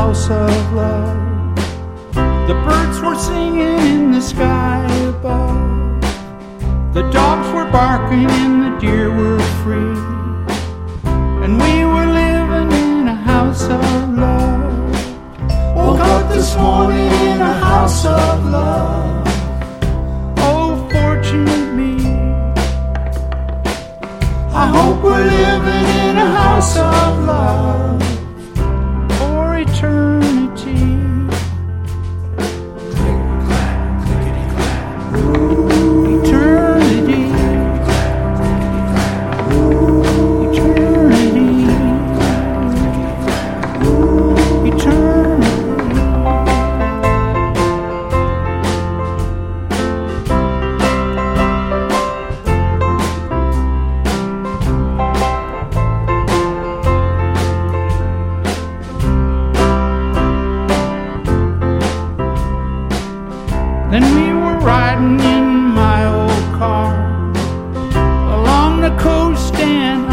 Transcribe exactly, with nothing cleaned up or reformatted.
house of love. The birds were singing in the sky above. The dogs were barking and the deer were free. And we were living in a house of love. Woke up this morning in a house of love. Oh, fortunate me. I hope we're living in a house of love for eternity. Click, clack, clickety, clack. Ooh, eternity. Ooh, eternity. Ooh, eternity. Then we were riding in my old car along the coast and